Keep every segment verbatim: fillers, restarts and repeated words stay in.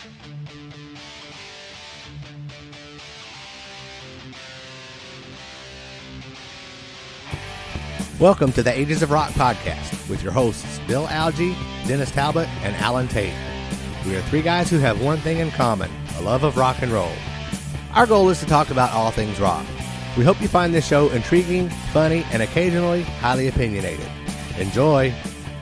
Welcome to the Ages of Rock podcast with your hosts Bill Algie, Dennis Talbot, and Alan Tate. We are three guys who have one thing in common, a love of rock and roll. Our goal is to talk about all things rock. We hope you find this show intriguing, funny, and occasionally highly opinionated. Enjoy!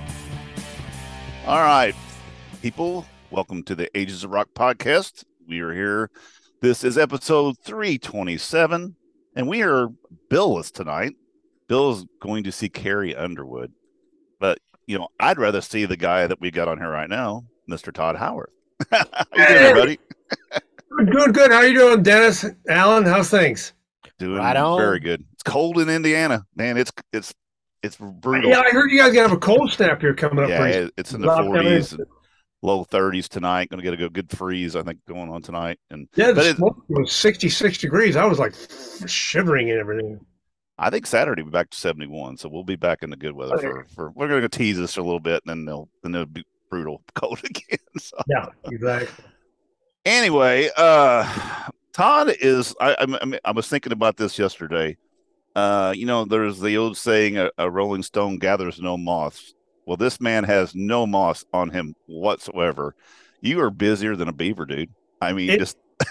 All right, people, welcome to the Ages of Rock podcast. We are here. This is episode three twenty-seven, and we are Bill-less tonight. Bill's going to see Carrie Underwood, but, you know, I'd rather see the guy that we got on here right now, Mister Todd Howard. How you doing, everybody? Doing good. How you doing, Dennis? Alan, how's things? Doing right on. Very good. It's cold in Indiana, man. It's it's it's brutal. Yeah, I heard you guys have a cold snap here coming up. Yeah, pretty it's in the forties, and low thirties tonight. Going to get a good freeze, I think, going on tonight. And yeah, but the it, smoke was sixty-six degrees. I was like shivering and everything. I think Saturday we'll be back to seventy-one, so we'll be back in the good weather. For, for we're going to tease us a little bit, and then they'll then it'll be brutal cold again. So. Yeah, exactly. Anyway, uh, Todd is. I, I I was thinking about this yesterday. Uh, you know, there's the old saying, a, a rolling stone gathers no moths. Well, this man has no moths on him whatsoever. You are busier than a beaver, dude. I mean, it, just.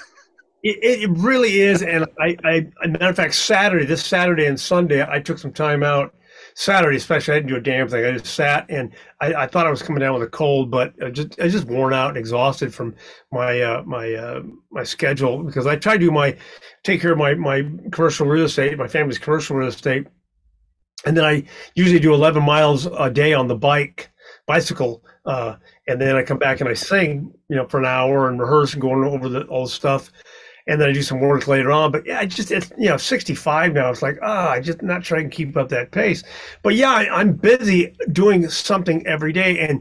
It, it really is, and I, I, as a matter of fact, Saturday, this Saturday and Sunday, I took some time out. Saturday, especially, I didn't do a damn thing. I just sat, and I, I thought I was coming down with a cold, but I just, I was just worn out and exhausted from my uh, my uh, my schedule, because I try to do my take care of my my commercial real estate, my family's commercial real estate, and then I usually do eleven miles a day on the bike bicycle, uh, and then I come back and I sing, you know, for an hour and rehearse and going over the all the stuff. And then I do some work later on. But yeah, I just, it's, you know, sixty-five now. It's like, ah, oh, I just not trying to keep up that pace. But yeah, I, I'm busy doing something every day. And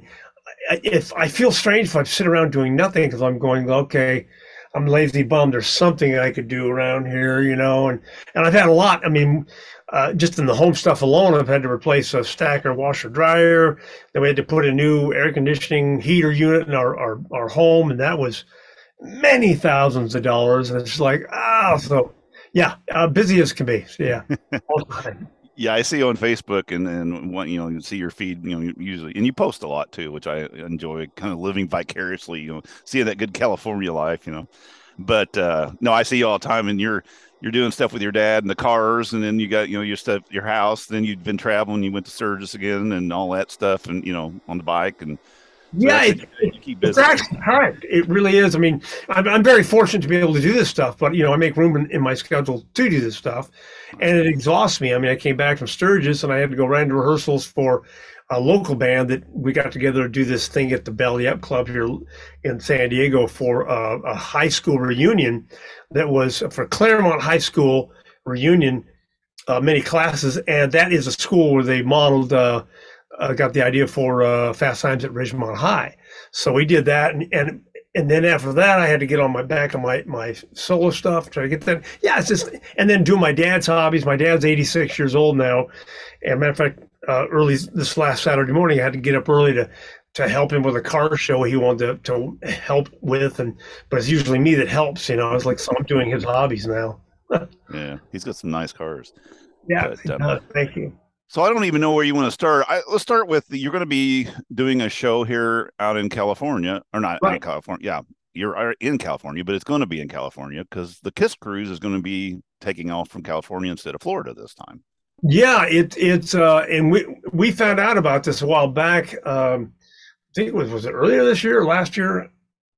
if I feel strange if I sit around doing nothing, because I'm going, okay, I'm lazy bum. There's something I could do around here, you know. And, and I've had a lot. I mean, uh, just in the home stuff alone, I've had to replace a stacker washer dryer. Then we had to put a new air conditioning heater unit in our, our, our home. And that was many thousands of dollars, and it's like, ah, oh, so yeah, uh, busy as can be. So, yeah, all the time. Yeah, I see you on Facebook, and and one, you know, you see your feed, you know, usually, and you post a lot too, which I enjoy. Kind of living vicariously, you know, seeing that good California life, you know. But uh, no, I see you all the time, and you're you're doing stuff with your dad and the cars, and then you got, you know, your stuff, your house. Then you've been traveling, you went to Sturgis again, and all that stuff, and you know, on the bike and. So yeah, it, it, it's actually hard. It really is. I mean, I'm, I'm very fortunate to be able to do this stuff, but, you know, I make room in, in my schedule to do this stuff, and it exhausts me. I mean, I came back from Sturgis, and I had to go right to rehearsals for a local band that we got together to do this thing at the Belly Up Club here in San Diego for a, a high school reunion that was for Claremont High School reunion, uh, many classes, and that is a school where they modeled uh, Uh, got the idea for uh, Fast Times at Ridgemont High. So we did that. And, and and then after that, I had to get on my back on my, my solo stuff, try to get that. Yeah, it's just, and then do my dad's hobbies. My dad's eighty-six years old now. And matter of fact, uh, early this last Saturday morning, I had to get up early to to help him with a car show he wanted to, to help with. And but it's usually me that helps, you know. I was like, so I'm doing his hobbies now. Yeah, he's got some nice cars. Yeah, but, um, uh, thank you. So I don't even know where you want to start. I, let's start with, you're going to be doing a show here out in California, or not right. in California. Yeah, you're in California, but it's going to be in California because the KISS cruise is going to be taking off from California instead of Florida this time. Yeah, it it's uh, and we we found out about this a while back. Um, I think it was was it earlier this year or last year,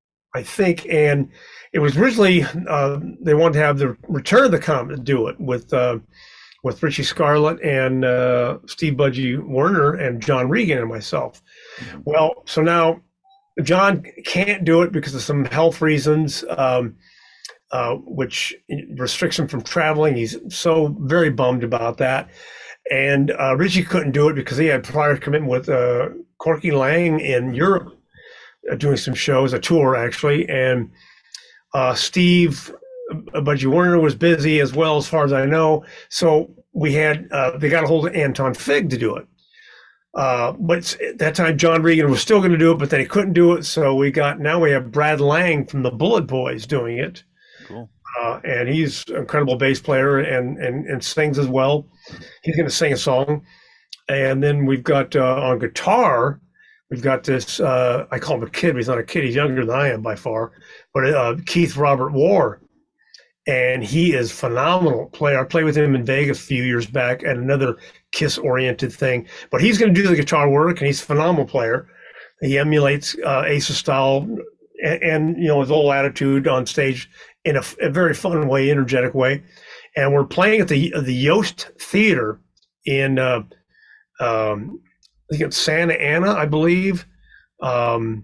I think, and it was originally uh, they wanted to have the Return of the Comet to do it with. Uh, with Richie Scarlett and uh, Steve Budgie Werner and John Regan and myself. Mm-hmm. Well, so now John can't do it because of some health reasons, um, uh, which restricts him from traveling. He's so very bummed about that. And uh, Richie couldn't do it because he had prior commitment with uh, Corky Lang in Europe, uh, doing some shows, a tour actually. And uh, Steve Budgie Werner was busy as well, as far as I know. So we had, uh, they got a hold of Anton Fig to do it. Uh, but at that time, John Regan was still going to do it, but then he couldn't do it. So we got, now we have Brad Lang from the Bullet Boys doing it. Cool. Uh, and he's an incredible bass player and, and, and sings as well. He's going to sing a song. And then we've got uh, on guitar, we've got this, uh, I call him a kid, but he's not a kid. He's younger than I am by far. But uh, Keith Robert War. And he is phenomenal player. I played with him in Vegas a few years back at another Kiss-oriented thing. But he's going to do the guitar work, and he's a phenomenal player. He emulates uh, Ace's style and, and, you know, his whole attitude on stage in a, a very fun way, energetic way. And we're playing at the the Yost Theater in, uh, um, I think it's Santa Ana, I believe. Um,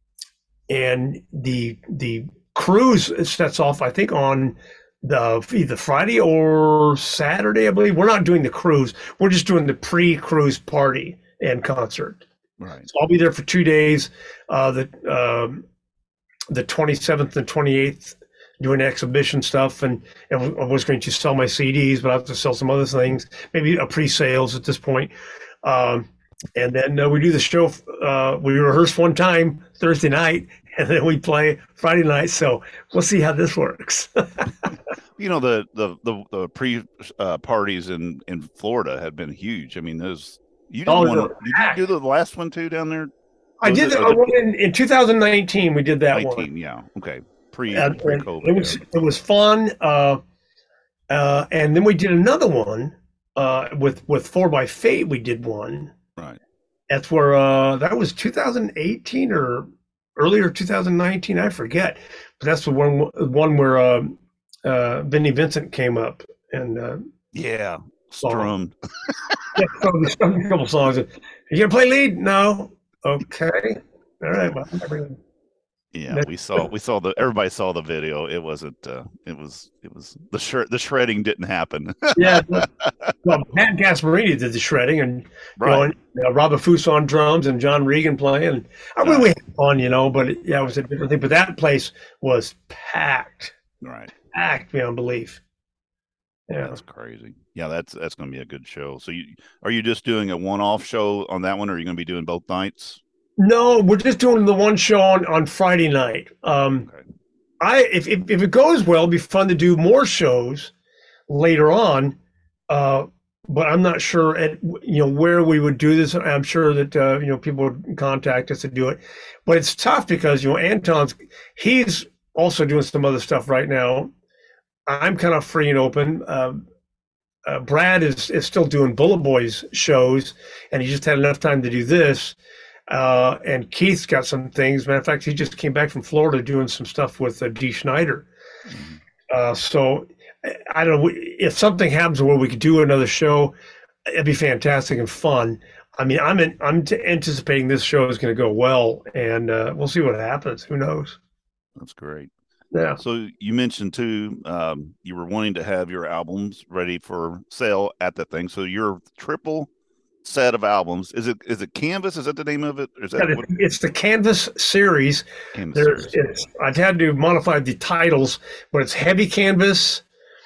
and the the cruise sets off, I think, on the either Friday or Saturday, I believe. We're not doing the cruise. We're just doing the pre-cruise party and concert. Right. So I'll be there for two days. Uh, the um, the twenty-seventh and twenty-eighth, doing exhibition stuff, and, and I was going to sell my C Ds, but I have to sell some other things, maybe a pre-sales at this point. Um, and then uh, we do the show. Uh, we rehearse one time Thursday night, and then we play Friday night. So we'll see how this works. You know, the the the, the pre uh, parties in, in Florida have been huge. I mean, those you did Oh, one. no. Did you do the last one too down there? I Was did it- that or the one in, in two thousand nineteen. We did that nineteen, one. yeah. Okay. Pre And, pre and COVID. it was it was fun. Uh, uh, and then we did another one uh, with with Four by Fate. We did one. Right. That's where uh, that was two thousand eighteen or earlier two thousand nineteen. I forget, but that's the one one where uh, uh, Vinnie Vincent came up and uh, Yeah. Song. Strummed. yeah, so we sung a couple songs. You gonna play lead? No. Okay. All right. Well, everything. Yeah, That- we saw we saw the everybody saw the video. It wasn't uh it was it was the shred the shredding didn't happen. yeah. Well, Pat Gasparini did the shredding, and Right. you know, uh, Robert Foose on drums and John Regan playing. I mean, we had fun, you know, but it, yeah, it was a different thing. But that place was packed, Right. packed beyond belief. Yeah. That's crazy. Yeah, that's that's gonna be a good show. So you are you just doing a one off show on that one, or are you gonna be doing both nights? No, we're just doing the one show on, on Friday night. Um, Okay. I if, if if it goes well, it'd be fun to do more shows later on. Uh, but I'm not sure at you know where we would do this. I'm sure that uh, you know people would contact us to do it, but it's tough because you know Anton's he's also doing some other stuff right now. I'm kind of free and open. Um, uh, Brad is is still doing Bullet Boys shows, and he just had enough time to do this. Uh, and Keith's got some things. Matter of fact, he just came back from Florida doing some stuff with uh, Dee Schneider. Mm-hmm. Uh, so I- I don't know if something happens where we could do another show. It'd be fantastic and fun. I mean, I'm in, I'm t- anticipating this show is going to go well, and uh, we'll see what happens. Who knows? That's great. Yeah. So you mentioned too, um, you were wanting to have your albums ready for sale at the thing. So your triple set of albums, is it is it Canvas? Is that the name of it? Or is that Yeah, what, it's the Canvas series. Canvas There's, series? it's, I've had to modify the titles, but it's heavy canvas,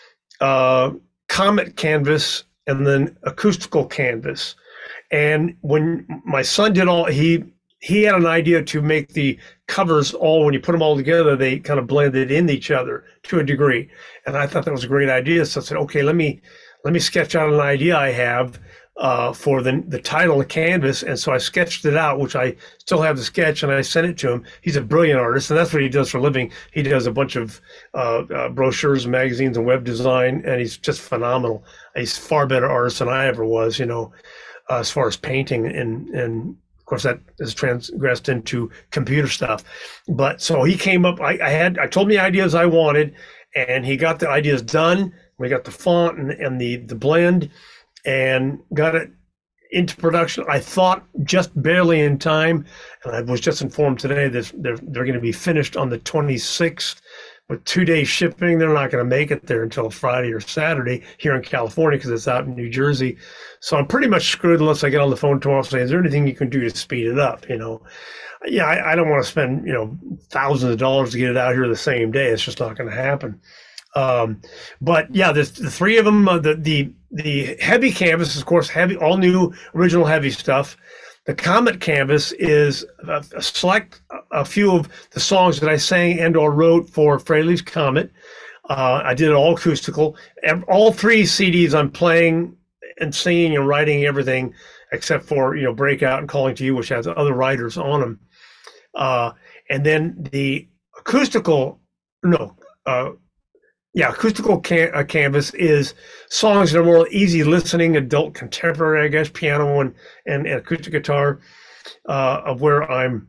uh, comet canvas, and then acoustical canvas. And when my son did all, he he had an idea to make the covers all, when you put them all together, they kind of blended in each other to a degree. And I thought that was a great idea. So I said, okay, let me let me sketch out an idea I have uh, for the the title of Canvas. And so I sketched it out, which I still have the sketch, and I sent it to him. He's a brilliant artist, and that's what he does for a living. He does a bunch of uh, uh, brochures, magazines, and web design, and he's just phenomenal. He's a far better artist than I ever was, you know, uh, as far as painting, and and of course that has transgressed into computer stuff. But so he came up. I, I had I told him the ideas I wanted, and he got the ideas done. We got the font and, and the the blend, and got it into production. I thought just barely in time, and I was just informed today that they're they're going to be finished on the twenty-sixth. With two days shipping, they're not going to make it there until Friday or Saturday here in California because it's out in New Jersey. So I'm pretty much screwed unless I get on the phone tomorrow and say, is there anything you can do to speed it up? You know, yeah, I, I don't want to spend, you know, thousands of dollars to get it out here the same day. It's just not going to happen. Um, but yeah, there's the three of them. Uh, the the the heavy canvas, of course, heavy, all new, original heavy stuff. The Comet canvas is a, a select a few of the songs that I sang and or wrote for Fraley's Comet. Uh, I did it all acoustical. All three C Ds I'm playing and singing and writing everything, except for, you know, Breakout and Calling to You, which has other writers on them. Uh, and then the acoustical, no, uh, yeah, acoustical can, uh, canvas is songs that are more easy listening, adult contemporary, I guess, piano and, and, and acoustic guitar, uh, of where I'm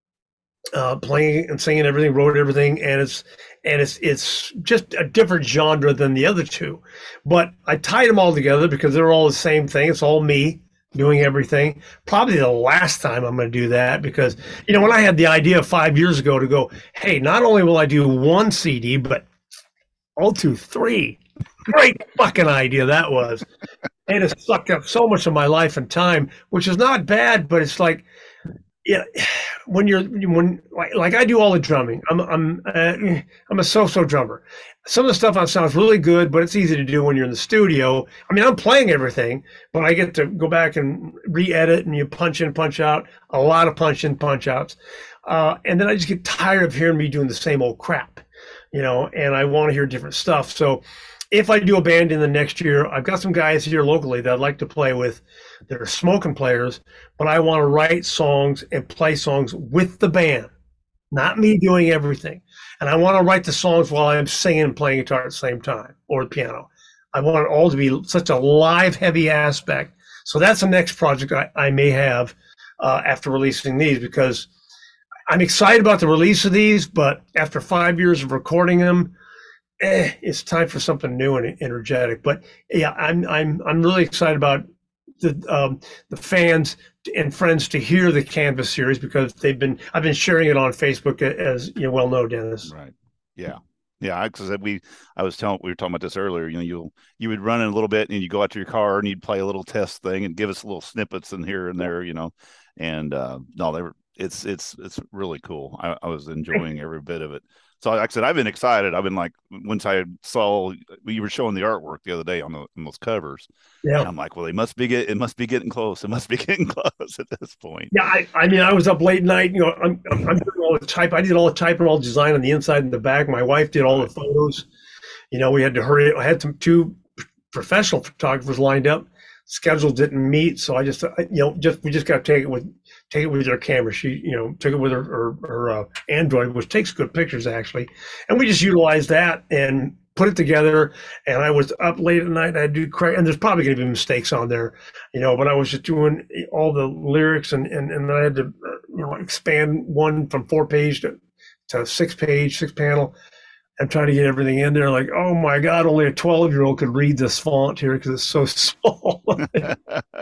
uh, playing and singing everything, wrote everything, and it's and it's it's just a different genre than the other two. But I tied them all together because they're all the same thing. It's all me doing everything. Probably the last time I'm going to do that because, you know, when I had the idea five years ago to go, hey, not only will I do one C D, but I'll do three. Great fucking idea that was. And it sucked up so much of my life and time, which is not bad, but it's like, yeah, when you're when like, like I do all the drumming. I'm I'm uh, I'm a so-so drummer. Some of the stuff on sounds really good, but it's easy to do when you're in the studio. I mean, I'm playing everything, but I get to go back and re-edit, and you punch in, punch out, a lot of punch in, punch outs, uh, and then I just get tired of hearing me doing the same old crap, you know. And I want to hear different stuff. So, if I do a band in the next year, I've got some guys here locally that I'd like to play with. They're smoking players, but I want to write songs and play songs with the band, not me doing everything. And I want to write the songs while I'm singing and playing guitar at the same time, or the piano. I want it all to be such a live, heavy aspect. So that's the next project I, I may have uh, after releasing these, because I'm excited about the release of these, but after five years of recording them, eh, it's time for something new and energetic. But yeah, I'm I'm I'm really excited about the um, the fans and friends to hear the Canvas series, because they've been I've been sharing it on Facebook, as you well know, Dennis. Right. Yeah. Yeah. Because we I was telling we were talking about this earlier. You know, you you would run in a little bit and you go out to your car and you'd play a little test thing and give us little snippets in here and there. You know, and uh, no, they were. It's it's it's really cool. I, I was enjoying every bit of it. So like I said, I've been excited. I've been like, once I saw you were showing the artwork the other day on, the, on those covers, yeah, I'm like, well, they must be get it must be getting close. It must be getting close at this point. Yeah, I, I mean, I was up late night. You know, I'm, I'm I'm doing all the type. I did all the type and all the design on the inside and the back. My wife did all the photos. You know, we had to hurry. I had some two professional photographers lined up. Schedule didn't meet, so I just, you know, just we just got to take it with take it with her camera. She, you know, took it with her her, her uh, Android, which takes good pictures actually, and we just utilized that and put it together. And I was up late at night. I do cra- and there's probably going to be mistakes on there, you know, but I was just doing all the lyrics, and and and I had to, uh, you know, expand one from four page to to six page, six panel. I'm trying to get everything in there. Like, oh my God, only a twelve year old could read this font here because it's so small. But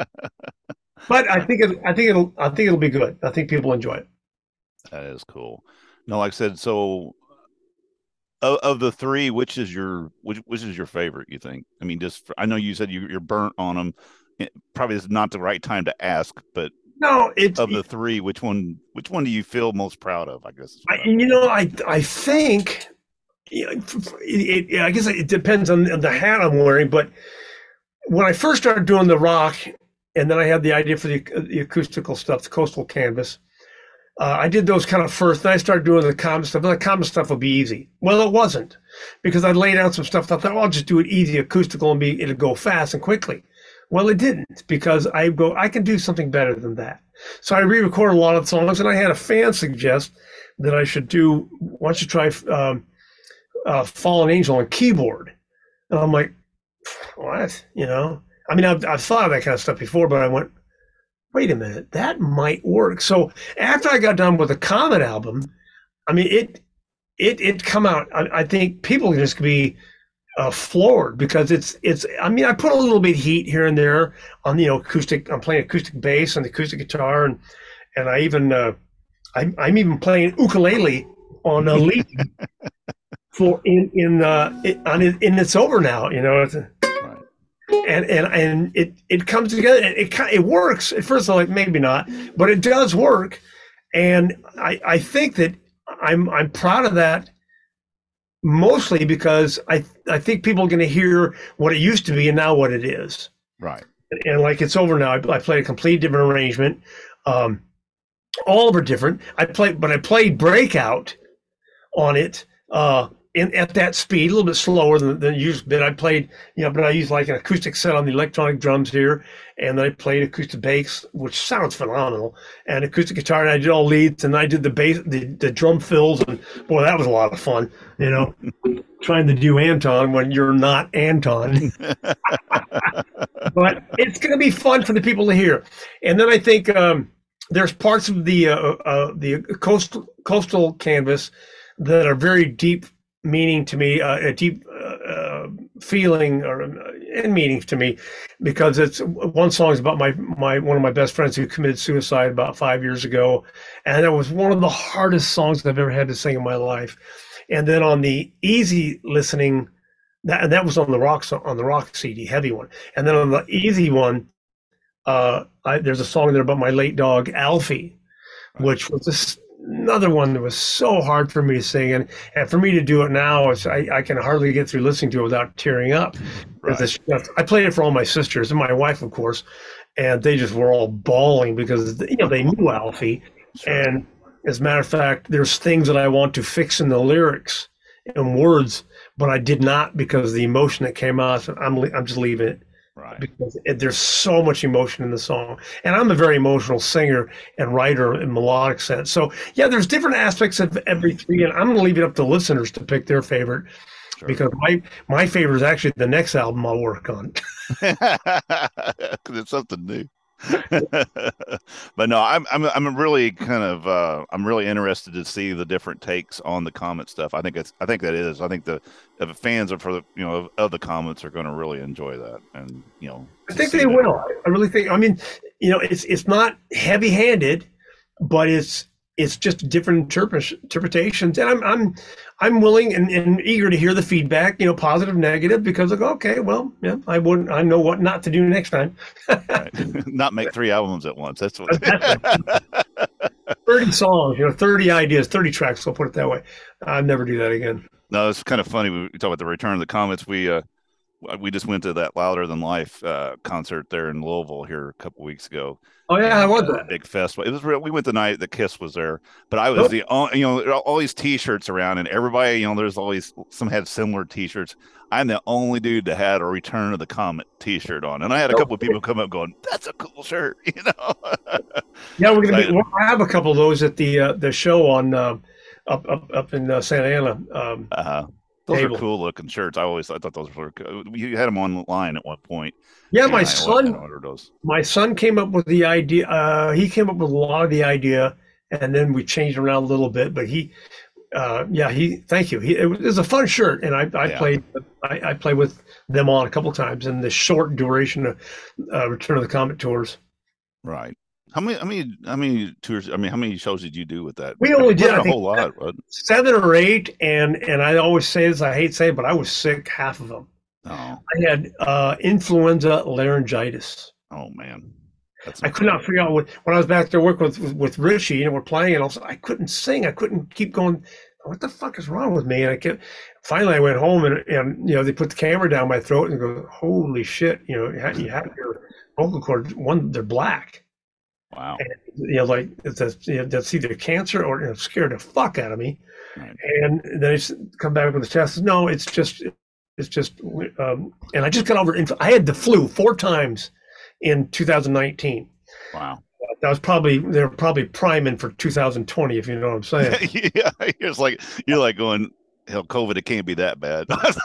I think it, I think it'll, I think it'll be good. I think people enjoy it. That is cool. No, like I said, so of, of the three, which is your, which, which is your favorite, you think? I mean, just, for, I know you said you, you're burnt on them. It probably is not the right time to ask, but no, it's of the three, which one, which one do you feel most proud of? I guess. I, you know, I, I think, It, it, I guess it depends on the hat I'm wearing, but when I first started doing the rock, and then I had the idea for the, the acoustical stuff, the Coastal Canvas, uh, I did those kind of first. Then I started doing the Comet stuff. And the Comet stuff would be easy. Well, it wasn't, because I laid out some stuff. I thought, oh, I'll just do it easy acoustical and be it'll go fast and quickly. Well, it didn't, because I go, I can do something better than that. So I re-recorded a lot of songs, and I had a fan suggest that I should do. Why don't you try? Um, Uh, Fallen Angel on keyboard, and I'm like, what? You know, I mean, I've, I've thought of that kind of stuff before, but I went, wait a minute, that might work. So after I got done with the Comet album, I mean, it it it come out. I, I think people just be uh, floored, because it's it's. I mean, I put a little bit of heat here and there on, you know, acoustic. I'm playing acoustic bass and acoustic guitar, and and I even uh, I, I'm even playing ukulele on a lead. For in in uh it, on it, and it's over now, you know. It's, right. And and and it it comes together. It it, it works at first. I'm like, maybe not, but it does work. And I I think that I'm I'm proud of that. mostly because I I think people are going to hear what it used to be and now what it is. Right. And, and like it's over now. I, I played a completely different arrangement. Um, all of them are different. I played, but I played Breakout on it uh, in at that speed, a little bit slower than than used. But I played, you know, but I used like an acoustic set on the electronic drums here, and then I played acoustic bass, which sounds phenomenal, and acoustic guitar. And I did all leads, and I did the bass, the, the drum fills, and boy, that was a lot of fun. You know, trying to do Anton when you're not Anton. But it's going to be fun for the people to hear. And then I think um, there's parts of the uh, uh, the coastal coastal canvas that are very deep meaning to me, uh, a deep uh, uh, feeling or uh, and meaning to me, because it's one song is about my my one of my best friends who committed suicide about five years ago, and it was one of the hardest songs I've ever had to sing in my life. And then on the easy listening, that and that was on the rock so- on the rock C D, heavy one, and then on the easy one, uh, I, there's a song there about my late dog Alfie, which was this another one that was so hard for me to sing, and, and for me to do it now, it's, I, I can hardly get through listening to it without tearing up. Right. It's just, I played it for all my sisters and my wife, of course, and they just were all bawling because, you know, they knew Alfie. Sure. And as a matter of fact, there's things that I want to fix in the lyrics and words, but I did not because the emotion that came out. So I'm I'm just leaving it. Right. Because it, there's so much emotion in the song, and I'm a very emotional singer and writer in melodic sense. So yeah, there's different aspects of every three, and I'm going to leave it up to listeners to pick their favorite. Sure. Because my my favorite is actually the next album I'll work on. Because it's something new. But no, I'm I'm I'm really kind of uh, I'm really interested to see the different takes on the Comet stuff. I think it's I think that is I think the, the fans of for the you know of, of the Comets are going to really enjoy that, and you know I think they will. I really think. I mean, you know, it's it's not heavy handed, but it's it's just different interpret, interpretations, and I'm I'm I'm willing and, and eager to hear the feedback, you know, positive, negative, because I go, okay, well, yeah, I wouldn't, I know what not to do next time. Right. Not make three albums at once. That's what. thirty songs, you know, thirty ideas, thirty tracks. I'll put it that way. I'll never do that again. No, it's kind of funny. We talk about the Return of the Comets. We uh, we just went to that Louder Than Life uh, concert there in Louisville here a couple weeks ago. Oh yeah, and, I was uh, that big festival. It was real. We went the night that Kiss was there, but I was oh. the only, you know, all these T-shirts around, and everybody, you know, there's always some had similar T-shirts. I'm the only dude that had a Return of the Comet T-shirt on, and I had a couple of people come up going, "That's a cool shirt," you know. Yeah, we're gonna. So, be, we'll have a couple of those at the uh, the show on uh, up up up in uh, Santa Ana. Um, uh-huh. Those table. are cool looking shirts. I always I thought those were cool. You had them online at one point. Yeah, my son. My son came up with the idea. Uh, he came up with a lot of the idea, and then we changed around a little bit. But he, uh, yeah, he. Thank you. He, it was a fun shirt, and I, I yeah. played. I, I played with them on a couple times in the short duration of uh, Return of the Comet tours. Right. How many? How many? How many tours? I mean, how many shows did you do with that? We only did a I think, whole lot, right? Seven or eight, and and I always say this. I hate saying, it, but I was sick half of them. Oh. I had uh, influenza laryngitis. Oh man, That's I could not figure out what when I was back there working with with, with Richie and we're playing, and also I couldn't sing. I couldn't keep going. What the fuck is wrong with me? And I kept. Finally, I went home and and you know they put the camera down my throat and go, holy shit! You know, you have, you have your vocal cords. One, they're black. Wow. And, you know, like that's you know, that's either cancer or you know, scared the fuck out of me. Right. And then I come back with the test. No, it's just. It's just, um, and I just got over. I had the flu four times in two thousand nineteen. Wow, that was probably they're probably priming for two thousand twenty, if you know what I'm saying. Yeah, it's like you're like going, hell, COVID, it can't be that bad.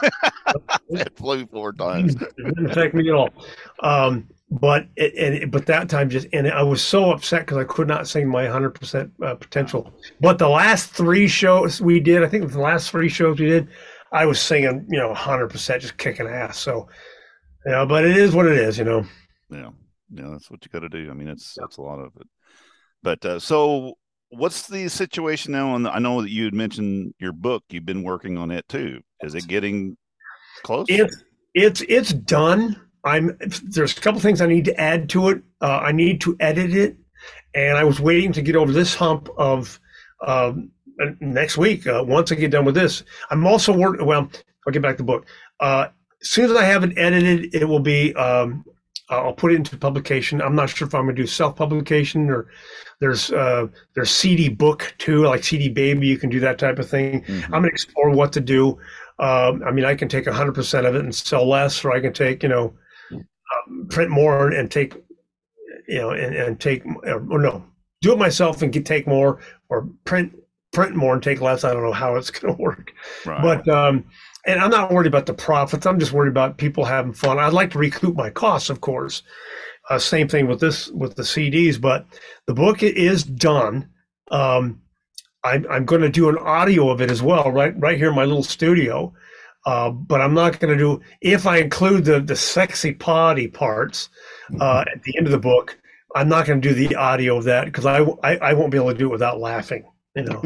I flu four times. It didn't affect me at all. Um, but it, and but that time just, and I was so upset because I could not sing my one hundred percent uh, potential. But the last three shows we did, I think the last three shows we did. I was singing, you know, one hundred percent, just kicking ass. So, you know, but it is what it is, you know. Yeah, yeah, that's what you got to do. I mean, it's that's a lot of it. But uh, so, what's the situation now? On the, I know that you had mentioned your book. You've been working on it too. Is it getting close? It's it's it's done. I'm. There's a couple things I need to add to it. Uh, I need to edit it, and I was waiting to get over this hump of. Um, uh, next week, uh, once I get done with this, I'm also working. Well, I'll get back to the book. Uh, as soon as I have it edited, it will be. Um, I'll put it into publication. I'm not sure if I'm going to do self-publication or there's uh, there's C D book too, like C D Baby. You can do that type of thing. Mm-hmm. I'm going to explore what to do. Um, I mean, I can take one hundred percent of it and sell less, or I can take, you know, um, print more and take, you know, and, and take, or no, do it myself and get, take more, or print print more and take less. I don't know how it's going to work. Right. But um, and I'm not worried about the profits. I'm just worried about people having fun. I'd like to recoup my costs, of course. Uh, same thing with this, with the C Ds, but the book is done. Um, I'm, I'm going to do an audio of it as well, right, right here in my little studio. Uh, but I'm not going to do, if I include the, the sexy potty parts uh, at the end of the book, I'm not going to do the audio of that because I, I, I won't be able to do it without laughing, you know.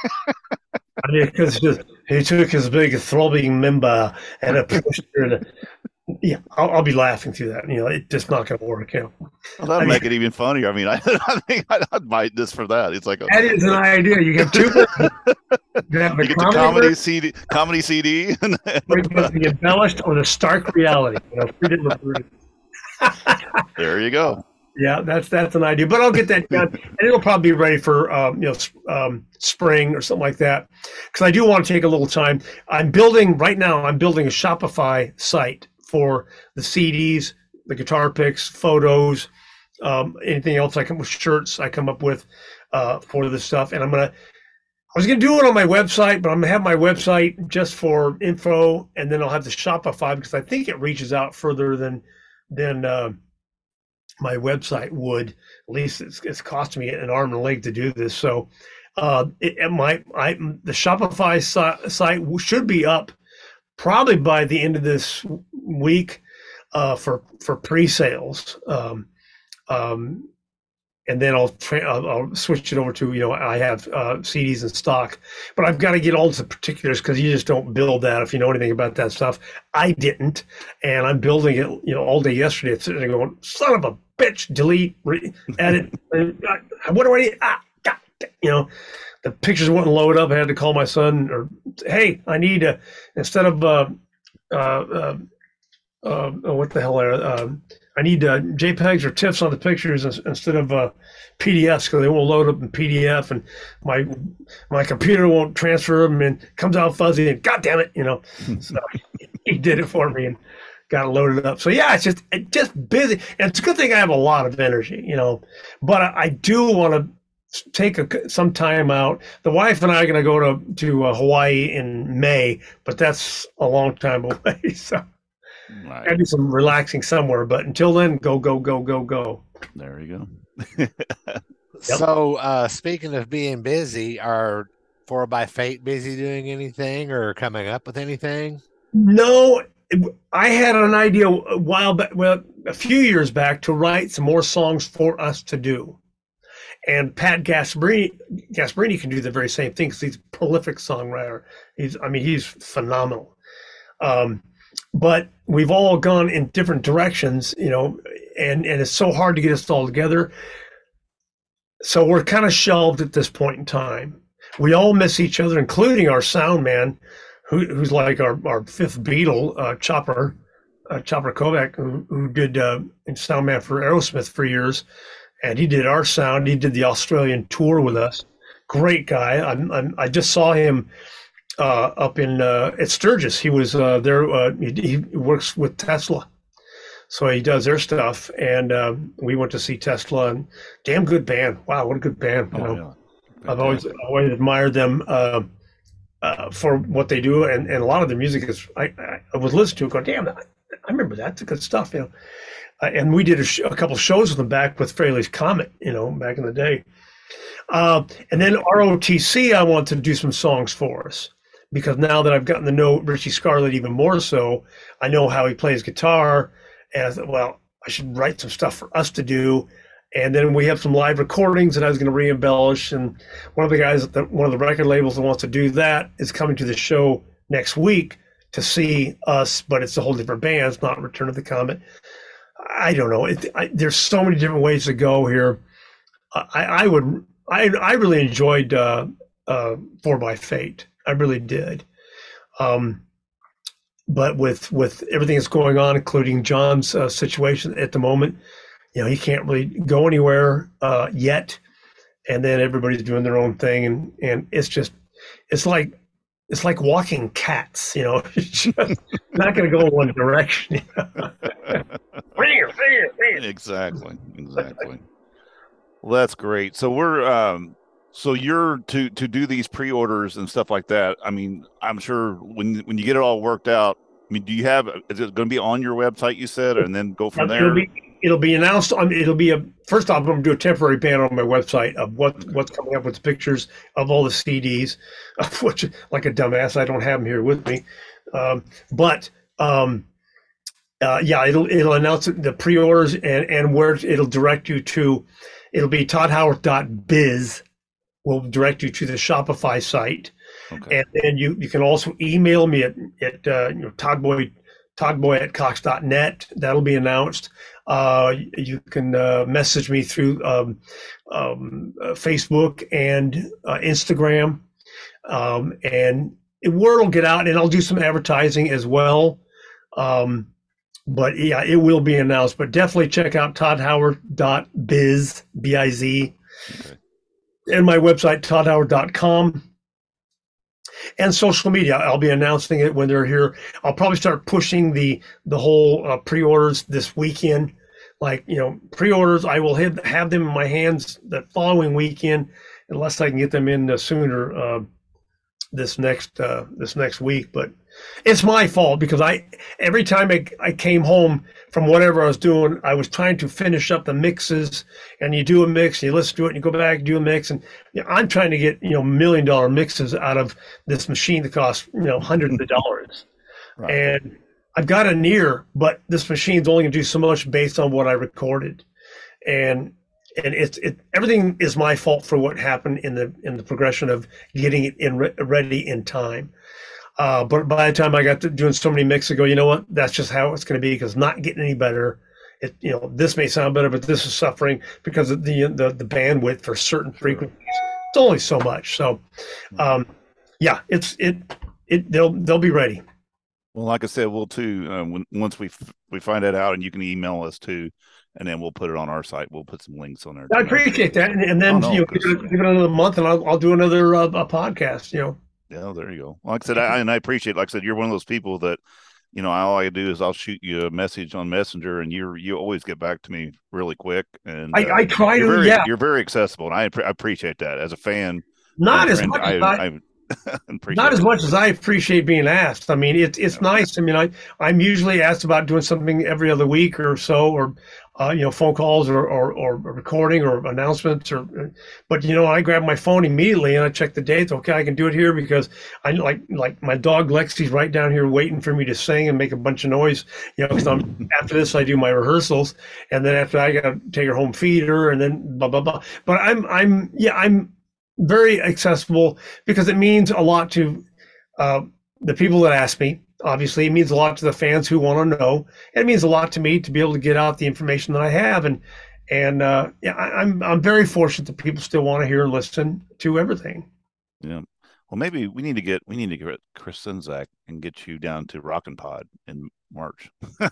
I mean, because he took his big throbbing member and a pushed her. Yeah, I'll, I'll be laughing through that. You know, it's just not going to work. You know, well, that'll I make mean, it even funnier. I mean, I, I think I'd, I'd buy this for that. It's like a, that is an idea. You have two. You, have the you get the comedy C D, comedy C D, and the embellished or the stark reality. You know, three different versions. There you go. Yeah, that's that's an idea, but I'll get that done, and it'll probably be ready for um, you know um, spring or something like that. Because I do want to take a little time. I'm building right now. I'm building a Shopify site for the C Ds, the guitar picks, photos, um, anything else I come with, shirts I come up with uh, for this stuff. And I'm gonna. I was gonna do it on my website, but I'm gonna have my website just for info, and then I'll have the Shopify because I think it reaches out further than than. Uh, my website would. At least it's, it's costing me an arm and a leg to do this. So uh, it, it might, I, the Shopify si- site should be up probably by the end of this week uh, for, for pre-sales. Um, um, and then I'll, tra- I'll, I'll switch it over to, you know, I have uh, C Ds in stock, but I've got to get all the particulars because you just don't build that if you know anything about that stuff. I didn't, and I'm building it, you know, all day yesterday. It's sitting there going, son of a bitch, delete, re- edit. What do I need? Ah, God, you know, the pictures wouldn't load up. I had to call my son, or hey, I need a, instead of uh, uh, uh, uh, what the hell are uh, I need uh, JPEGs or TIFFs on the pictures instead of uh, P D Fs because they won't load up in P D F, and my my computer won't transfer them and it comes out fuzzy. And God damn it, you know. So he did it for me and got it loaded up. So yeah, it's just it's just busy, and it's a good thing I have a lot of energy, you know. But I, I do want to take a, some time out. The wife and I are going to go to to uh, Hawaii in May, but that's a long time away. So. Right. Gotta do some relaxing somewhere, but until then, go, go, go, go, go. There you go. Yep. So, uh, speaking of being busy, are four by Fate busy doing anything or coming up with anything? No, I had an idea a while back, well, a few years back, to write some more songs for us to do. And Pat Gasparini, Gasparini can do the very same thing because he's a prolific songwriter. He's, I mean, he's phenomenal. Um, But we've all gone in different directions, you know, and, and it's so hard to get us all together. So we're kind of shelved at this point in time. We all miss each other, including our sound man, who, who's like our, our fifth Beatle, uh, Chopper, uh, Chopper Kovac, who, who did uh, sound man for Aerosmith for years. And he did our sound. He did the Australian tour with us. Great guy. I'm, I'm, I just saw him Uh, up in uh, at Sturgis. He was uh, there. Uh, he, he works with Tesla, so he does their stuff. And uh, we went to see Tesla. And damn good band! Wow, what a good band! You oh, know, yeah. I've always always admired them uh, uh, for what they do, and, and a lot of the music is. I, I, I was listening to it, going, damn, I, I remember that. It's good stuff, you know. Uh, and we did a, sh- a couple shows with them back with Fraley's Comet, you know, back in the day. Uh, and then R O T C, I want to do some songs for us. Because now that I've gotten to know Richie Scarlett even more so, I know how he plays guitar. And I thought, well, I should write some stuff for us to do. And then we have some live recordings that I was going to re-embellish. And one of the guys at the, one of the record labels that wants to do that is coming to the show next week to see us, but it's a whole different band. It's not Return of the Comet. I don't know. It, I, there's so many different ways to go here. I, I would, I, I really enjoyed uh, uh, four by Fate. I really did. Um, but with with everything that's going on, including John's uh, situation at the moment, you know, he can't really go anywhere uh, yet. And then everybody's doing their own thing, and and it's just it's like it's like walking cats, you know. It's just not going to go in one direction. Exactly, exactly. Well, that's great. So we're um, so you're to to do these pre-orders and stuff like that. I mean, I'm sure when when you get it all worked out. I mean, do you have? Is it going to be on your website? You said, and then go from there. It'll be, it'll be announced on. It'll be a first off. I'm going to do a temporary ban on my website of what okay. what's coming up with the pictures of all the C Ds, of which, like a dumbass, I don't have them here with me. Um, but um, uh, yeah, it'll it'll announce the pre-orders and and where it'll direct you to. It'll be todd howard dot biz. Will direct you to the Shopify site. Okay. And then you, you can also email me at, at uh, you know, toddboy, toddboy at cox dot net. That'll be announced. Uh, you can uh, message me through um, um, uh, Facebook and uh, Instagram. Um, and word will get out, and I'll do some advertising as well. Um, but yeah, it will be announced. But definitely check out todd howard dot biz, B I Z. Okay. And my website, todd howard dot com. And social media, I'll be announcing it when they're here. I'll probably start pushing the the whole uh, pre-orders this weekend. Like, you know, pre-orders, I will have, have them in my hands the following weekend, unless I can get them in uh, sooner uh, this next uh, this next week. But it's my fault because I every time I, I came home from whatever I was doing, I was trying to finish up the mixes. And you do a mix, and you listen to it, and you go back and do a mix. And you know, I'm trying to get, you know, million dollar mixes out of this machine that costs, you know, hundreds of dollars. Right. And I've got an ear, but this machine's only going to do so much based on what I recorded. And and it's it everything is my fault for what happened in the in the progression of getting it in re- ready in time. Uh, but by the time I got to doing so many mixes, I go, you know what? That's just how it's going to be, because it's not getting any better. It, you know, this may sound better, but this is suffering because of the the, the bandwidth for certain frequencies. It's only so much. So, um, yeah, it's it it they'll they'll be ready. Well, like I said, we'll too. Uh, when, once we f- we find that out, and you can email us too, and then we'll put it on our site. We'll put some links on there. I appreciate that, and, and then oh, no, you know, give, it, give it another month, and I'll I'll do another uh, a podcast. You know. Yeah, there you go. Like I said, I, and I appreciate. Like I said, you're one of those people that, you know, all I do is I'll shoot you a message on Messenger, and you you always get back to me really quick. And I, uh, I try to. Very, yeah, you're very accessible, and I, I appreciate that as a fan. Not as friend, much. I, as I, I, not as much as I appreciate being asked. I mean, it's it's yeah. nice. I mean, I I'm usually asked about doing something every other week or so, or uh, you know, phone calls or, or or recording or announcements, or. But you know, I grab my phone immediately and I check the dates. Okay, I can do it here because I like like my dog Lexi's right down here waiting for me to sing and make a bunch of noise. You know, because I'm after this I do my rehearsals, and then after I got to take her home, feed her, and then blah blah blah. But I'm I'm yeah I'm. very accessible because it means a lot to uh, the people that ask me. Obviously, it means a lot to the fans who want to know. It means a lot to me to be able to get out the information that I have, and and uh, yeah, I, I'm I'm very fortunate that people still want to hear and listen to everything. Yeah. Well, maybe we need to get we need to get Chris Czynszak and get you down to Rockin' Pod in March.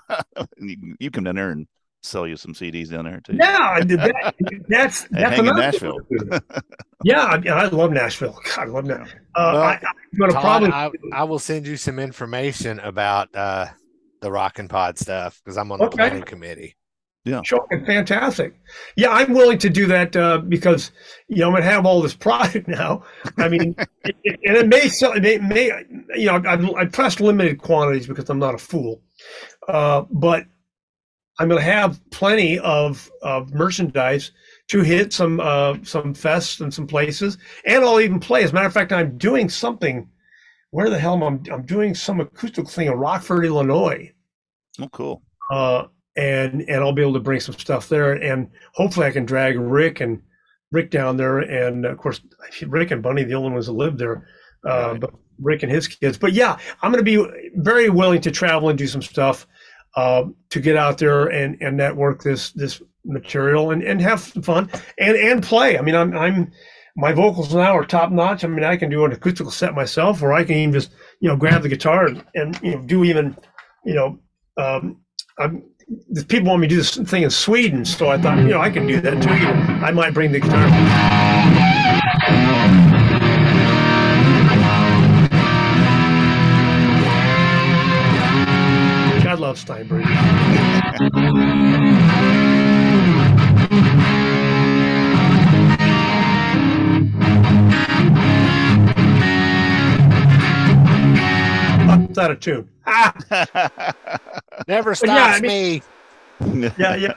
you, you come down there and sell you some C Ds down there too. Yeah, that, that's that's hang in Nashville. Yeah, I, I love Nashville. God, I love Nashville. Uh, well, I, I'm gonna Todd, probably. I, I will send you some information about uh, the Rockin' Pod stuff because I'm on the okay. planning committee. Yeah, sure, fantastic. Yeah, I'm willing to do that uh, because you know I'm gonna have all this product now. I mean, it, it, and it may sell. It may, may you know I've, I've pressed limited quantities because I'm not a fool, uh, but. I'm going to have plenty of, of merchandise to hit some uh, some fests and some places, and I'll even play. As a matter of fact, I'm doing something. Where the hell am I? I'm doing some acoustic thing in Rockford, Illinois. Oh, cool. Uh, and and I'll be able to bring some stuff there, and hopefully I can drag Rick and Rick down there, and of course Rick and Bunny, the only ones that live there, uh, right. But Rick and his kids. But yeah, I'm going to be very willing to travel and do some stuff. Uh, to get out there and, and network this this material and, and have some fun and, and play. I mean, I'm I'm my vocals now are top notch. I mean, I can do an acoustical set myself, or I can even just, you know, grab the guitar and, and you know, do even, you know, um, I'm, the people want me to do this thing in Sweden, so I thought, you know, I can do that too. I might bring the guitar. God love Steinberg. It's out of tune. Ah! Never stops yeah, I mean, me. Yeah, yeah.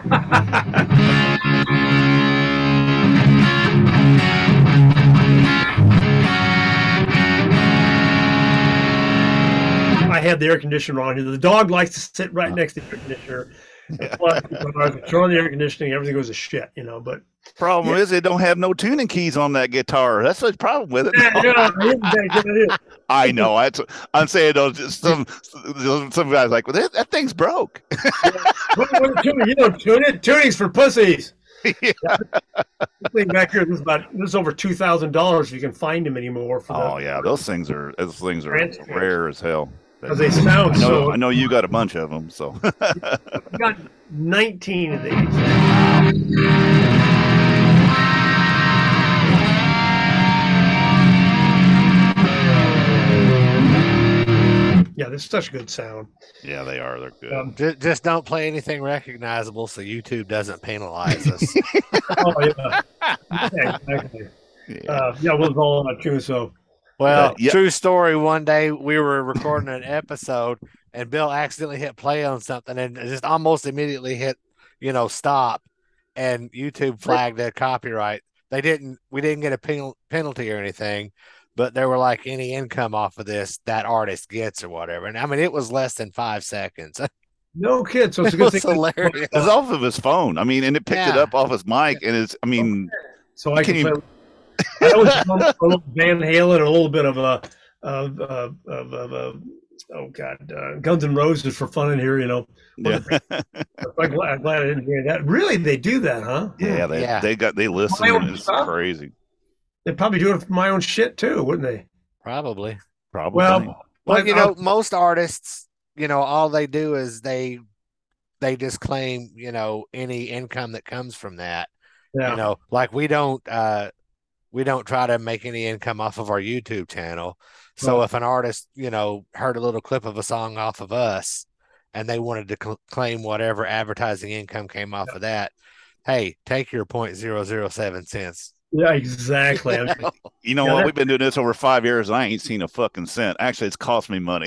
I had the air conditioner on here. The dog likes to sit right next to the air conditioner. Yeah. Plus, when I turn on the air conditioning, everything goes to shit, you know. But problem yeah. is, they don't have no tuning keys on that guitar. That's the problem with it. Yeah, no, I know. I, I'm saying though, some some guys like, well, that, that thing's broke. You know, tune it. Tuning's for pussies. Yeah. This thing back here, this is about this is over two thousand dollars if you can find them anymore. For oh the, yeah, those things are those things are rare as hell. Because they sound I know, so. I know you got a bunch of them, so. I got nineteen of these. Yeah, this is such good sound. Yeah, they are. They're good. Um, just, just don't play anything recognizable so YouTube doesn't penalize us. Oh, yeah. Yeah, exactly. Yeah, uh, yeah well, it's all on tune, so. Well, uh, yeah. True story. One day we were recording an episode and Bill accidentally hit play on something and just almost immediately hit, you know, stop, and YouTube flagged a copyright. They didn't, we didn't get a penal, penalty or anything, but they were like, any income off of this, that artist gets or whatever. And I mean, it was less than five seconds. No kid. So it's a It good was thing. hilarious. It was off of his phone. I mean, and it picked Yeah. it up off his mic, and it's. I mean, so I can, can play. you- I always come up with a little Van Halen and a little bit of a of of of, of, of oh god, uh, Guns N' Roses for fun in here, you know. yeah, I'm glad, I'm glad I didn't hear that. Really, they do that, huh? yeah. They Yeah. they got they listen. My own And it's stuff? crazy. They'd probably do it for my own shit too, wouldn't they? Probably. Probably. Well, Well, I- you know, I'll- most artists, you know, all they do is they they just claim, you know, any income that comes from that. yeah. You know, like we don't uh we don't try to make any income off of our YouTube channel. So Right. if an artist, you know, heard a little clip of a song off of us and they wanted to cl- claim whatever advertising income came off of that, hey, take your point zero zero seven cents. Yeah, exactly. I mean, You know Yeah, what? they're- We've been doing this over five years. And I ain't seen a fucking cent. Actually, it's cost me money.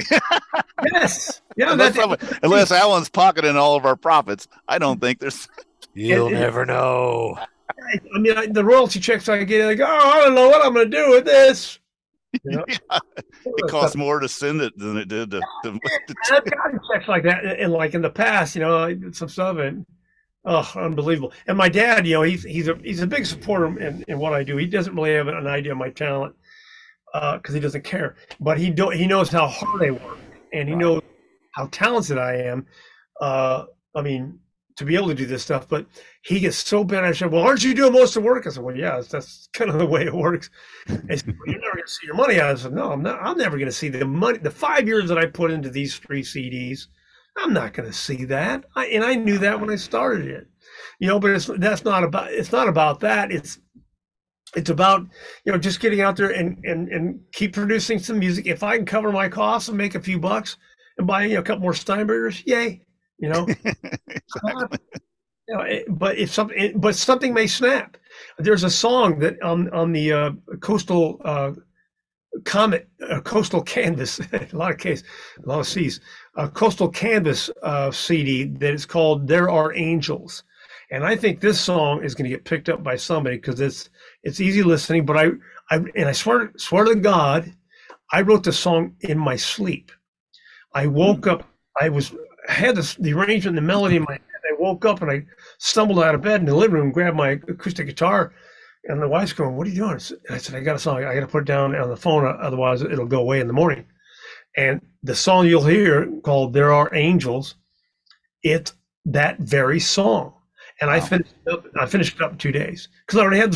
yes. Yeah, unless, that's some- unless Alan's pocketing all of our profits, I don't think there's. You'll it- never know. I mean, I, the royalty checks I get, like, oh, I don't know what I'm going to do with this. You know? Yeah, it costs more to send it than it did to. to, to I've gotten checks like that, and like in the past, you know, I did some stuff, and oh, unbelievable. And my dad, you know, he's he's a he's a big supporter in, in what I do. He doesn't really have an idea of my talent because uh, he doesn't care, but he do he knows how hard I work, and he Right. knows how talented I am. Uh, I mean, to be able to do this stuff, but he gets so bad. I said, "Well, aren't you doing most of the work?" I said, "Well, yeah, that's, that's kind of the way it works." And he said, well, "You're never going to see your money out." I said, "No, I'm not. I'm never going to see the money. The five years that I put into these three C Ds, I'm not going to see that." I, and I knew that when I started it, you know. But it's that's not about. It's not about that. It's it's about, you know, just getting out there and and and keep producing some music. If I can cover my costs and make a few bucks and buy, you know, a couple more Steinbergers, yay. You know, Exactly. you know, it- but if something, but something may snap. There's a song that on on the uh, coastal uh, comet, uh, coastal canvas, a lot of K's, a lot of C's, uh, coastal canvas uh, C D that is called "There Are Angels," and I think this song is going to get picked up by somebody because it's it's easy listening. But I I and I swear swear to God, I wrote the song in my sleep. I woke up. I was. I had this, the arrangement, the melody in my head. I woke up and I stumbled out of bed in the living room, grabbed my acoustic guitar, and the wife's going, "What are you doing?" And I said, "I got a song. I got to put it down on the phone, otherwise it'll go away in the morning." And the song you'll hear called "There Are Angels," it's that very song. And I Wow. finished it up. I finished it up in two days because I already had the song.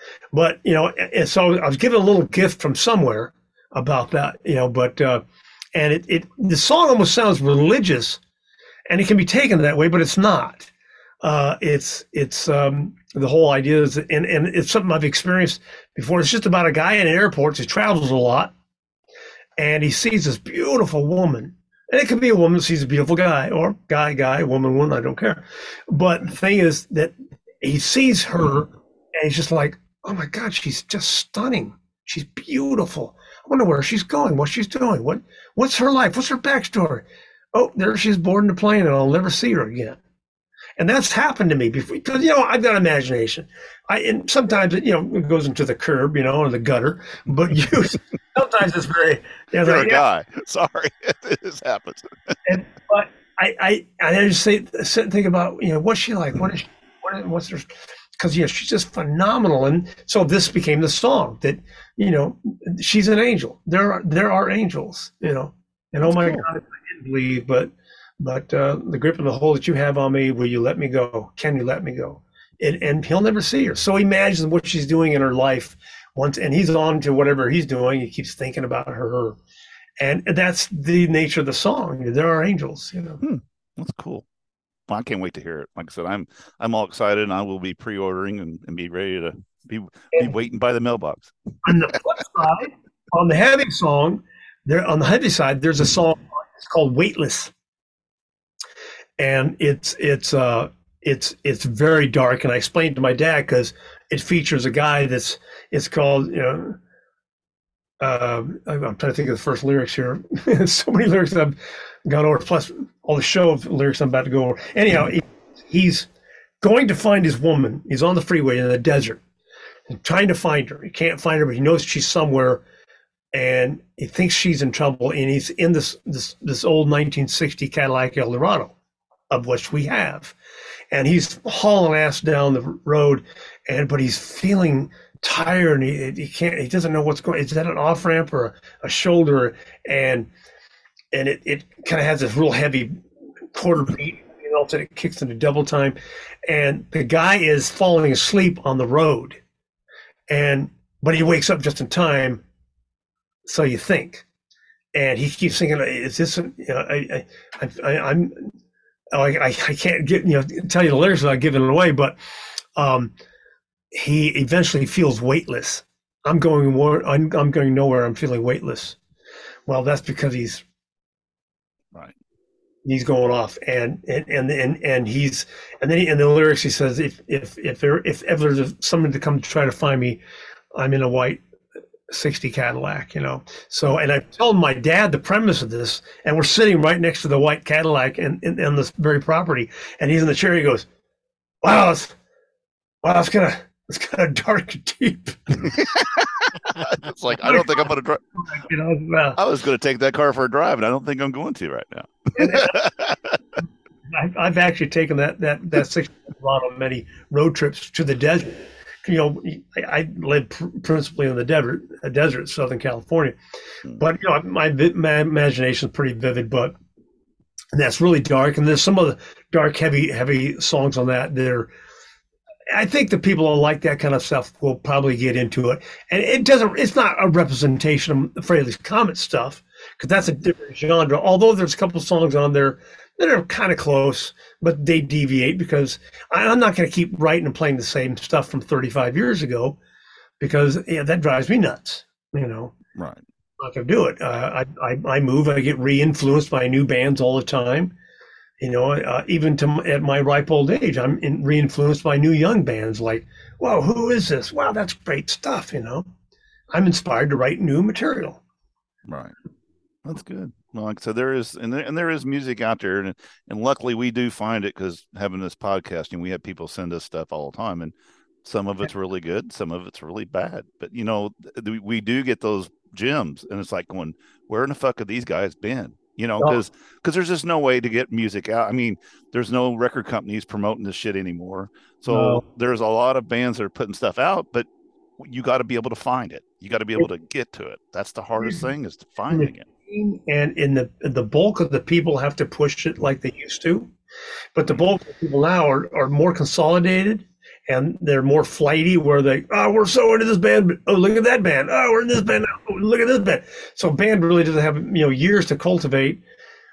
But, you know, and so I was given a little gift from somewhere about that, you know, but, uh, and it, it, the song almost sounds religious, and it can be taken that way, but it's not. Uh, it's, it's, um, the whole idea is, and, and it's something I've experienced before. It's just about a guy in airports. He travels a lot, and he sees this beautiful woman. And it could be a woman that sees a beautiful guy, or guy, guy, woman, woman, I don't care. But the thing is that he sees her, and he's just like, oh my God, she's just stunning. She's beautiful. I wonder where she's going, what she's doing, what what's her life, what's her backstory. Oh, there she's boarding the plane, and I'll never see her again. And that's happened to me before, because, you know, I've got imagination. I and sometimes it, you know, it goes into the curb, you know, or the gutter. But you, sometimes it's very. You know, You're like, a guy. Sorry, this happens. And, but I, I, I just say, sit and think about, you know, what's she like? What is, she, what, what's her? Because, you know, she's just phenomenal. And so this became the song that, you know, she's an angel. There are there are angels, you know. And oh my cool. God, I didn't believe, but. But uh, the grip and the hold that you have on me, will you let me go? Can you let me go? And, and he'll never see her. So he imagines what she's doing in her life once, and he's on to whatever he's doing. He keeps thinking about her. And that's the nature of the song. There are angels, you know. Hmm. That's cool. Well, I can't wait to hear it. Like I said, I'm I'm all excited, and I will be pre-ordering and, and be ready to be, be waiting by the mailbox. On the flip side, on the heavy song, there on the heavy side, there's a song. It's called "Weightless." And it's it's uh it's it's very dark, and I explained to my dad because it features a guy that's it's called you know uh, I'm trying to think of the first lyrics here. So many lyrics I've gone over, plus all the show of lyrics I'm about to go over. Anyhow, he, he's going to find his woman. He's on the freeway in the desert, and trying to find her. He can't find her, but he knows she's somewhere, and he thinks she's in trouble. And he's in this this this old nineteen sixty Cadillac Eldorado, of which we have, and he's hauling ass down the road, and but he's feeling tired, and he, he can't, he doesn't know what's going. Is that an off ramp or a, a shoulder? And and it, it kind of has this real heavy quarter beat, you know, and it kicks into double time, and the guy is falling asleep on the road, and but he wakes up just in time, so you think, and he keeps thinking, is this? You know, I, I, I I'm. Oh, I, I can't get you know tell you the lyrics without giving it away, but um, he eventually feels weightless. I'm going more. I'm, I'm going nowhere. I'm feeling weightless. Well, that's because he's right. He's going off, and and and and, and he's and then he, in the lyrics he says, if if if there if ever there's someone to come to try to find me, I'm in a white sixty Cadillac, you know. So, and I told my dad the premise of this, and we're sitting right next to the white Cadillac and in, in this very property, and he's in the chair. He goes, "Wow, it's, wow, it's kind of it's kind of dark and deep." It's like, I don't think I'm going to drive. You know, uh, I was going to take that car for a drive, and I don't think I'm going to right now. I, I've actually taken that that that sixty on many road trips to the desert. You know, I, I live pr- principally in the desert, a desert, Southern California. But you know, my, my imagination is pretty vivid. But and that's really dark. And there's some of the dark, heavy, heavy songs on that. They're, I think the people who like that kind of stuff will probably get into it. And it doesn't. It's not a representation of Fraley's Comet stuff, because that's a different genre. Although there's a couple songs on there that are kind of close, but they deviate, because I'm not going to keep writing and playing the same stuff from thirty-five years ago, because yeah, that drives me nuts. You know, right? I'm not going to do it. Uh, I, I I move. I get re-influenced by new bands all the time. You know, uh, even to at my ripe old age, I'm in, re-influenced by new young bands. Like, whoa, who is this? Wow, that's great stuff. You know, I'm inspired to write new material. Right. That's good. Well, like I said, there is, and there, and there is music out there, and and luckily we do find it, because having this podcasting, we have people send us stuff all the time, and some of it's really good, some of it's really bad. But you know, th- we do get those gems, and it's like going, where in the fuck have these guys been? You know, because because there's just no way to get music out. I mean, there's no record companies promoting this shit anymore. So No. there's a lot of bands that are putting stuff out, but you got to be able to find it. You got to be able to get to it. That's the hardest thing, is to finding it. And in the the bulk of the people have to push it like they used to, but the bulk of people now are, are more consolidated, and they're more flighty where they, oh, we're so into this band. Oh, look at that band. Oh, we're in this band. Oh, look at this band. So a band really doesn't have, you know, years to cultivate.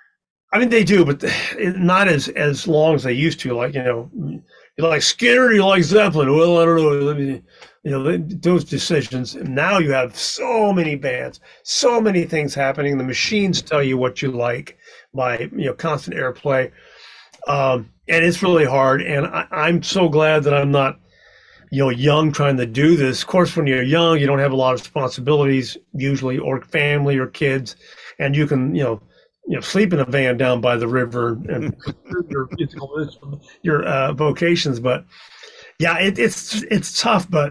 I mean, they do, but not as, as long as they used to. Like, you know, you like Skinner, you like Zeppelin. Well, I don't know. Let me, you know, those decisions. And now you have so many bands, so many things happening. The machines tell you what you like by, you know, constant airplay. Um, and it's really hard. And I, I'm so glad that I'm not, you know, young trying to do this. Of course, when you're young, you don't have a lot of responsibilities usually, or family or kids, and you can, you know, you know, sleep in a van down by the river and your your uh, vocations. But yeah, it, it's it's tough. But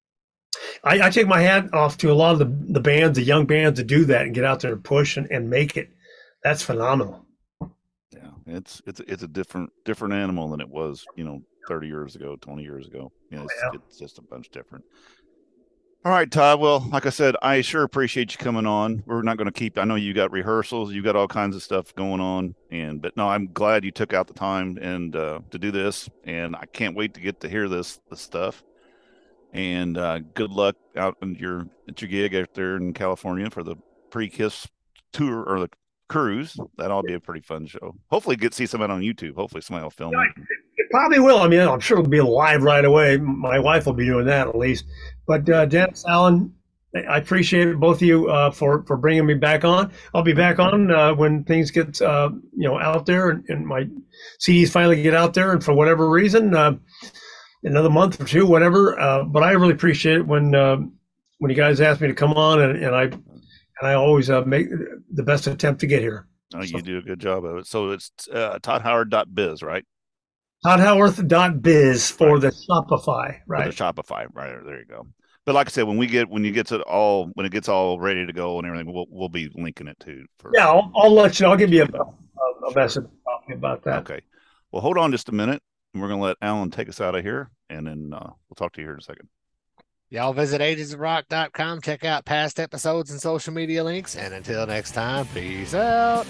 I, I take my hat off to a lot of the, the bands, the young bands that do that and get out there and push and, and make it. That's phenomenal. Yeah, it's it's it's a different different animal than it was, you know, thirty years ago, twenty years ago. You know, it's, Oh, yeah. it's just a bunch different. All right, Todd. Well, like I said, I sure appreciate you coming on. We're not going to keep, I know you got rehearsals, you got all kinds of stuff going on. And, but no, I'm glad you took out the time and, uh, to do this. And I can't wait to get to hear this, this stuff. And, uh, good luck out in your, at your gig out there in California for the pre-Kiss tour or the cruise. That'll be a pretty fun show. Hopefully get to see somebody on YouTube. Hopefully somebody will film it. It probably will. I mean, I'm sure it'll be live right away. My wife will be doing that at least. But uh, Dennis, Alan, I appreciate it, both of you, uh, for for bringing me back on. I'll be back on uh, when things get uh, you know out there and, and my C Ds finally get out there. And for whatever reason, uh, another month or two, whatever. Uh, but I really appreciate it when uh, when you guys ask me to come on, and, and I and I always uh, make the best attempt to get here. Oh, So- you do a good job of it. So it's uh, todd howard dot biz, right? Todd Howarth dot biz for the Shopify, For right? the Shopify, right? There you go. But like I said, when we get when you get to all when it gets all ready to go and everything, we'll we'll be linking it too. For, Yeah, I'll, I'll let you know. I'll give you a, a, a message about that. Okay. Well, hold on just a minute, and we're gonna let Alan take us out of here, and then uh, we'll talk to you here in a second. Y'all visit ages of rock dot com, check out past episodes and social media links, and until next time, peace out.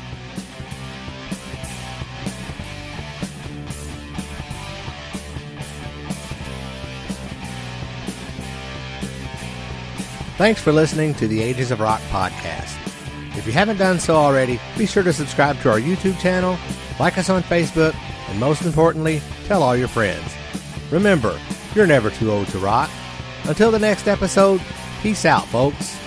Thanks for listening to the Ages of Rock podcast. If you haven't done so already, be sure to subscribe to our YouTube channel, like us on Facebook, and most importantly, tell all your friends. Remember, you're never too old to rock. Until the next episode, peace out, folks.